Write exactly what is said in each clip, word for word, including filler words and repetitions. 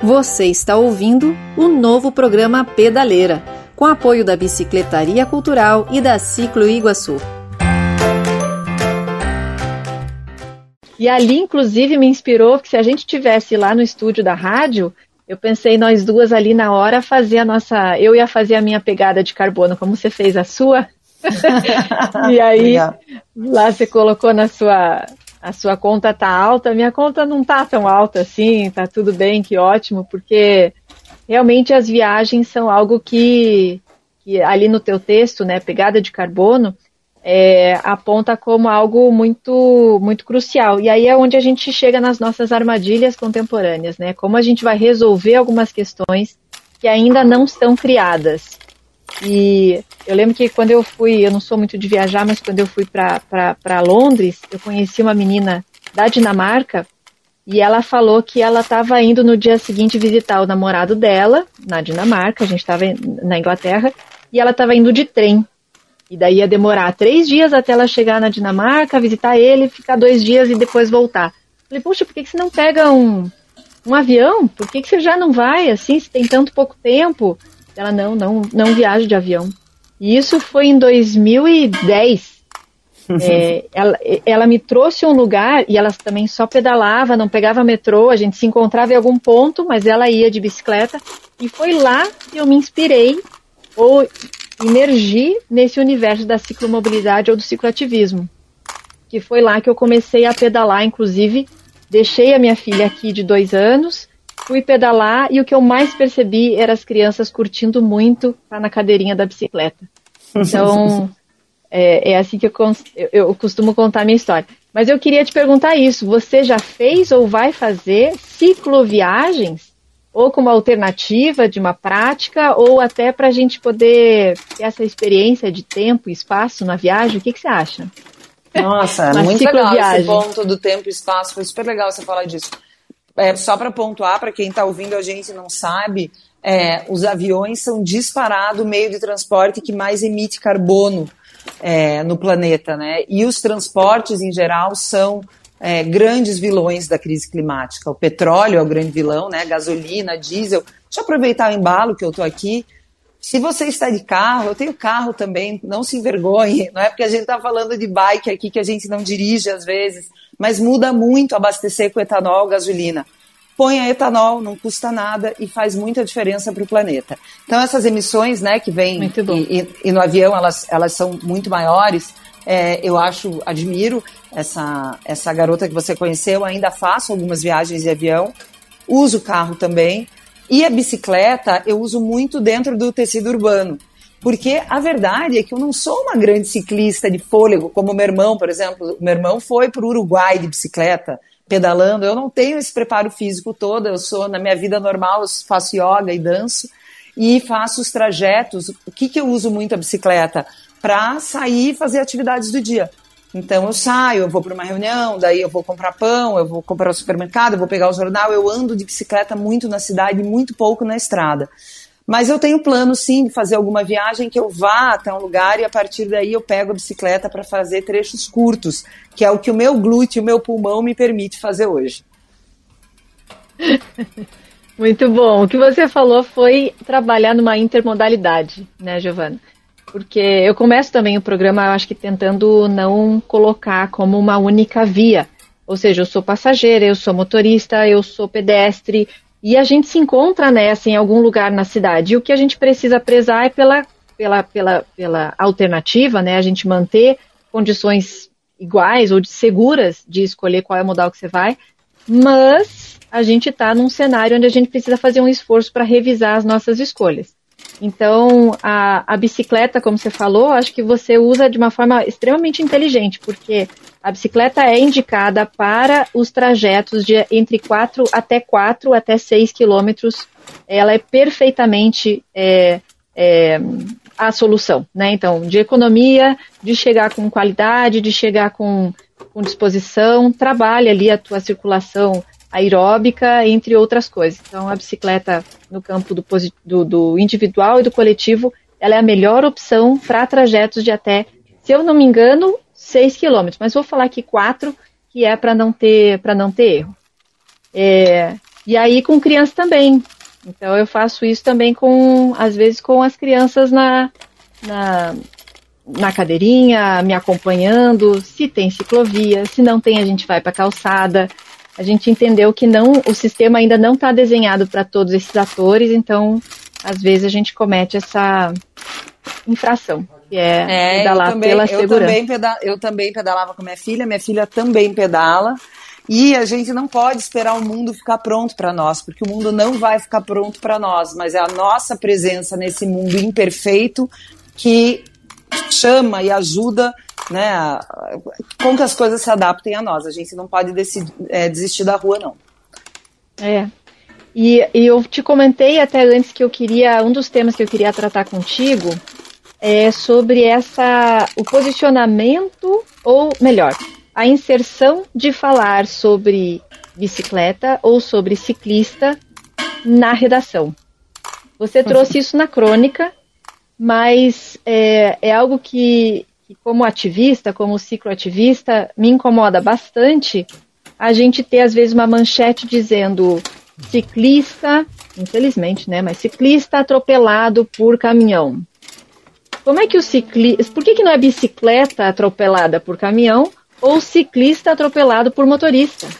Você está ouvindo o novo programa Pedaleira, com apoio da Bicicletaria Cultural e da Ciclo Iguaçu. E ali, inclusive, me inspirou que se a gente tivesse lá no estúdio da rádio, eu pensei nós duas ali na hora fazer a nossa... Eu ia fazer a minha pegada de carbono, como você fez a sua. E aí, legal. Lá você colocou na sua... A sua conta tá alta, a minha conta não tá tão alta assim, tá tudo bem, que ótimo, porque realmente as viagens são algo que, que ali no teu texto, né, pegada de carbono, é, aponta como algo muito, muito crucial. E aí é onde a gente chega nas nossas armadilhas contemporâneas, né, como a gente vai resolver algumas questões que ainda não estão criadas. E eu lembro que quando eu fui, eu não sou muito de viajar, mas quando eu fui para Londres, eu conheci uma menina da Dinamarca e ela falou que ela estava indo no dia seguinte visitar o namorado dela, na Dinamarca, a gente estava na Inglaterra, e ela estava indo de trem. E daí ia demorar três dias até ela chegar na Dinamarca, visitar ele, ficar dois dias e depois voltar. Eu falei, puxa, por que, que você não pega um, um avião? Por que, que você já não vai, assim, se tem tanto pouco tempo? Ela, não, não, não viaja de avião. E isso foi em dois mil e dez. É, ela, ela me trouxe um lugar e ela também só pedalava, não pegava metrô, a gente se encontrava em algum ponto, mas ela ia de bicicleta. E foi lá que eu me inspirei ou emergi nesse universo da ciclomobilidade ou do cicloativismo. Que foi lá que eu comecei a pedalar, inclusive, deixei a minha filha aqui de dois anos, fui pedalar e o que eu mais percebi era as crianças curtindo muito estar na cadeirinha da bicicleta. Então, é, é assim que eu, eu, eu costumo contar a minha história. Mas eu queria te perguntar isso, você já fez ou vai fazer cicloviagens? Ou como alternativa de uma prática, ou até para a gente poder ter essa experiência de tempo e espaço na viagem? O que, que você acha? Nossa, muito legal esse ponto do tempo e espaço, foi super legal você falar disso. É, só para pontuar, para quem está ouvindo a gente e não sabe, é, os aviões são disparado o meio de transporte que mais emite carbono é, no planeta, né? E os transportes, em geral, são é, grandes vilões da crise climática. O petróleo é o grande vilão, né? Gasolina, diesel. Deixa eu aproveitar o embalo que eu estou aqui. Se você está de carro, eu tenho carro também, não se envergonhe. Não é porque a gente está falando de bike aqui que a gente não dirige às vezes, mas muda muito abastecer com etanol, gasolina. Ponha etanol, não custa nada e faz muita diferença para o planeta. Então essas emissões, né, que vêm e, e, e no avião elas, elas são muito maiores, é, eu acho, admiro essa, essa garota que você conheceu, ainda faço algumas viagens de avião, uso carro também, e a bicicleta eu uso muito dentro do tecido urbano. Porque a verdade é que eu não sou uma grande ciclista de fôlego, como o meu irmão, por exemplo. O meu irmão foi para o Uruguai de bicicleta, pedalando. Eu não tenho esse preparo físico todo, eu sou, na minha vida normal, eu faço yoga e danço, e faço os trajetos. O que, que eu uso muito a bicicleta? Para sair e fazer atividades do dia. Então eu saio, eu vou para uma reunião, daí eu vou comprar pão, eu vou comprar o supermercado, eu vou pegar o jornal, eu ando de bicicleta muito na cidade e muito pouco na estrada. Mas eu tenho plano, sim, de fazer alguma viagem que eu vá até um lugar e a partir daí eu pego a bicicleta para fazer trechos curtos, que é o que o meu glúteo, o meu pulmão me permite fazer hoje. Muito bom. O que você falou foi trabalhar numa intermodalidade, né, Giovana? Porque eu começo também o programa, eu acho que tentando não colocar como uma única via. Ou seja, eu sou passageira, eu sou motorista, eu sou pedestre, e a gente se encontra nessa em algum lugar na cidade. E o que a gente precisa prezar é pela, pela, pela, pela alternativa, né? A gente manter condições iguais ou seguras de escolher qual é o modal que você vai, mas a gente está num cenário onde a gente precisa fazer um esforço para revisar as nossas escolhas. Então, a, a bicicleta, como você falou, acho que você usa de uma forma extremamente inteligente, porque a bicicleta é indicada para os trajetos de entre quatro até quatro até seis quilômetros. Ela é perfeitamente é, é, a solução, né? Então, de economia, de chegar com qualidade, de chegar com, com disposição, trabalha ali a tua circulação aeróbica, entre outras coisas. Então, a bicicleta no campo do, do, do individual e do coletivo, ela é a melhor opção para trajetos de até, se eu não me engano, seis quilômetros. Mas vou falar aqui quatro, que é para não ter, para não ter erro. É, E aí com criança também. Então eu faço isso também com, às vezes, com as crianças na, na, na cadeirinha, me acompanhando, se tem ciclovia, se não tem a gente vai para a calçada. A gente entendeu que não, o sistema ainda não está desenhado para todos esses atores, então às vezes a gente comete essa infração, que é, é pedalar também, pela eu segurança. Também peda- eu também pedalava com minha filha, minha filha também pedala. E a gente não pode esperar o mundo ficar pronto para nós, porque o mundo não vai ficar pronto para nós, mas é a nossa presença nesse mundo imperfeito que chama e ajuda, né, a, com que as coisas se adaptem a nós. A gente não pode decidir, é, desistir da rua, não. É. E, e eu te comentei até antes que eu queria, um dos temas que eu queria tratar contigo é sobre essa, o posicionamento, ou melhor, a inserção de falar sobre bicicleta ou sobre ciclista na redação. Você trouxe isso na crônica, mas é, é algo que, que, como ativista, como cicloativista, me incomoda bastante a gente ter, às vezes, uma manchete dizendo ciclista, infelizmente, né, mas ciclista atropelado por caminhão. Como é que o ciclista... Por que, que não é bicicleta atropelada por caminhão ou ciclista atropelado por motorista?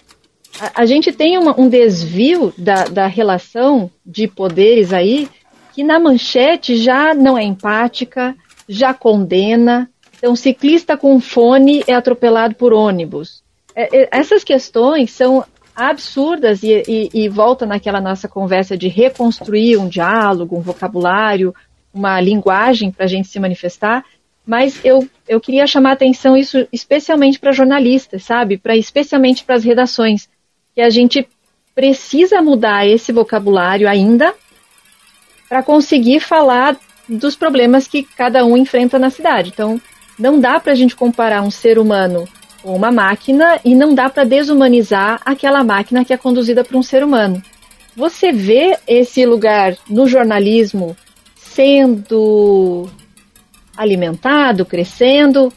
A, a gente tem uma, um desvio da, da relação de poderes aí, que na manchete já não é empática, já condena. Então, ciclista com fone é atropelado por ônibus. É, é, essas questões são absurdas e, e, e volta naquela nossa conversa de reconstruir um diálogo, um vocabulário, uma linguagem para a gente se manifestar. Mas eu, eu queria chamar a atenção isso especialmente para jornalistas, sabe? Pra, especialmente para as redações, que a gente precisa mudar esse vocabulário ainda para conseguir falar dos problemas que cada um enfrenta na cidade. Então, não dá para a gente comparar um ser humano com uma máquina e não dá para desumanizar aquela máquina que é conduzida por um ser humano. Você vê esse lugar no jornalismo sendo alimentado, crescendo,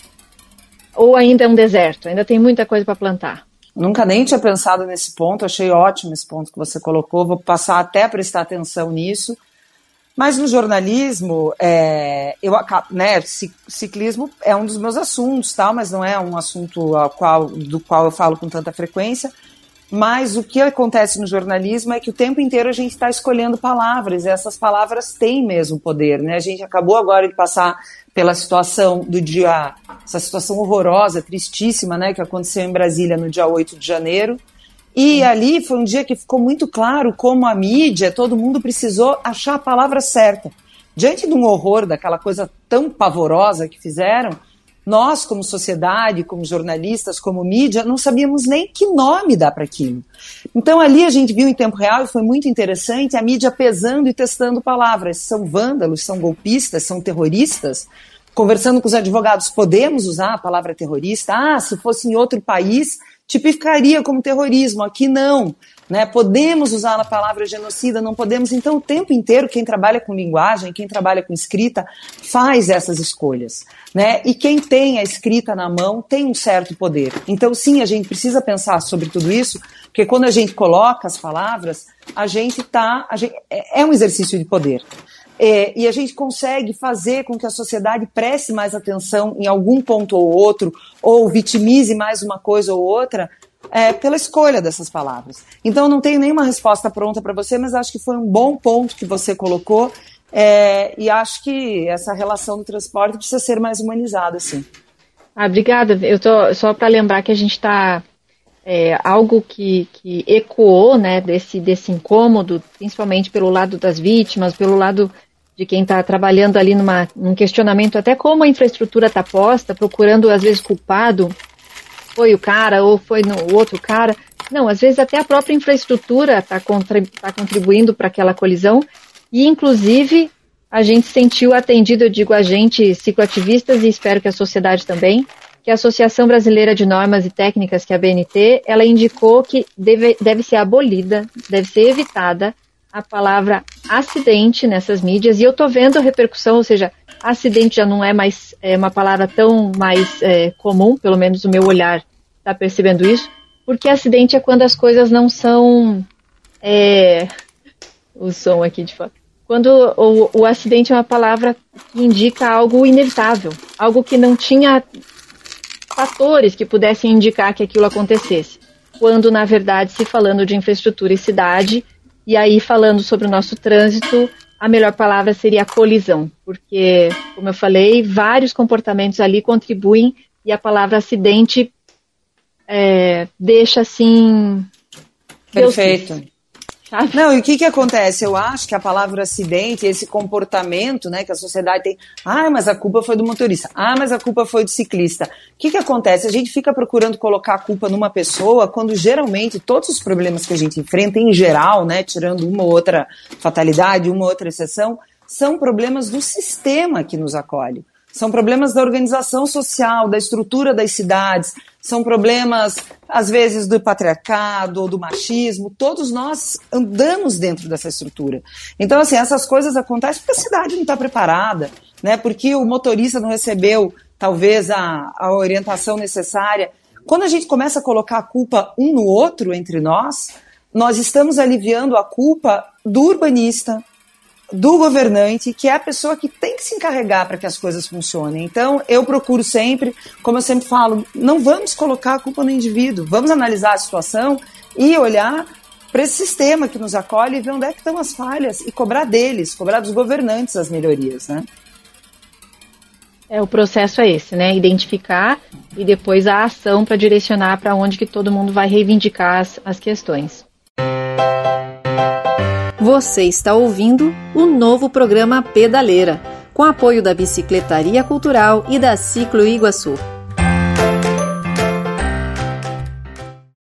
ou ainda é um deserto? Ainda tem muita coisa para plantar? Nunca nem tinha pensado nesse ponto, achei ótimo esse ponto que você colocou, vou passar até a prestar atenção nisso. Mas no jornalismo, é, eu, né, ciclismo é um dos meus assuntos, tal, mas não é um assunto ao qual, do qual eu falo com tanta frequência. Mas o que acontece no jornalismo é que o tempo inteiro a gente está escolhendo palavras, e essas palavras têm mesmo poder, né? A gente acabou agora de passar pela situação do dia, essa situação horrorosa, tristíssima, né, que aconteceu em Brasília no dia oito de janeiro, e ali foi um dia que ficou muito claro como a mídia, todo mundo precisou achar a palavra certa. Diante de um horror, daquela coisa tão pavorosa que fizeram, nós, como sociedade, como jornalistas, como mídia, não sabíamos nem que nome dar para aquilo. Então ali a gente viu em tempo real, e foi muito interessante, a mídia pesando e testando palavras. São vândalos, são golpistas, são terroristas? Conversando com os advogados, podemos usar a palavra terrorista? Ah, se fosse em outro país, tipificaria como terrorismo. Aqui não. Né? Podemos usar a palavra genocida? Não podemos. Então o tempo inteiro quem trabalha com linguagem, quem trabalha com escrita, faz essas escolhas. Né? E quem tem a escrita na mão tem um certo poder. Então sim, a gente precisa pensar sobre tudo isso, porque quando a gente coloca as palavras, a gente tá, a gente, é um exercício de poder. É, e a gente consegue fazer com que a sociedade preste mais atenção em algum ponto ou outro, ou vitimize mais uma coisa ou outra, é, pela escolha dessas palavras. Então, eu não tenho nenhuma resposta pronta para você, mas acho que foi um bom ponto que você colocou, é, e acho que essa relação do transporte precisa ser mais humanizada, sim. Ah, obrigada. Eu tô, só para lembrar que a gente está... É, algo que, que ecoou, né, desse, desse incômodo, principalmente pelo lado das vítimas, pelo lado de quem está trabalhando ali numa, num questionamento até como a infraestrutura está posta, procurando às vezes culpado, foi o cara ou foi no, o outro cara. Não, às vezes até a própria infraestrutura está contribu- tá contribuindo para aquela colisão, e inclusive a gente sentiu atendido, eu digo a gente, cicloativistas, e espero que a sociedade também, que a Associação Brasileira de Normas e Técnicas, que é a B N T, ela indicou que deve, deve ser abolida, deve ser evitada a palavra acidente nessas mídias, e eu estou vendo a repercussão, ou seja, acidente já não é mais é, uma palavra tão mais é, comum, pelo menos o meu olhar está percebendo isso, porque acidente é quando as coisas não são É, o som aqui de fora. Quando o, o acidente é uma palavra que indica algo inevitável, algo que não tinha fatores que pudessem indicar que aquilo acontecesse. Quando, na verdade, se falando de infraestrutura e cidade, e aí falando sobre o nosso trânsito, a melhor palavra seria colisão, porque, como eu falei, vários comportamentos ali contribuem e a palavra acidente é, deixa assim... Perfeito. Não, e o que que acontece? Eu acho que a palavra acidente, esse comportamento, né, que a sociedade tem, ah, mas a culpa foi do motorista, ah, mas a culpa foi do ciclista. O que que acontece? A gente fica procurando colocar a culpa numa pessoa, quando geralmente todos os problemas que a gente enfrenta, em geral, né, tirando uma ou outra fatalidade, uma ou outra exceção, são problemas do sistema que nos acolhe. São problemas da organização social, da estrutura das cidades, são problemas, às vezes, do patriarcado ou do machismo. Todos nós andamos dentro dessa estrutura. Então, assim, essas coisas acontecem porque a cidade não está preparada, né? Porque o motorista não recebeu, talvez, a, a orientação necessária. Quando a gente começa a colocar a culpa um no outro, entre nós, nós estamos aliviando a culpa do urbanista, do governante, que é a pessoa que tem que se encarregar para que as coisas funcionem. Então, eu procuro sempre, como eu sempre falo, não vamos colocar a culpa no indivíduo, vamos analisar a situação e olhar para esse sistema que nos acolhe e ver onde é que estão as falhas e cobrar deles, cobrar dos governantes as melhorias, né? É, o processo é esse, né? Identificar e depois a ação para direcionar para onde que todo mundo vai reivindicar as, as questões. Você está ouvindo o novo programa Pedaleira, com apoio da Bicicletaria Cultural e da Ciclo Iguaçu.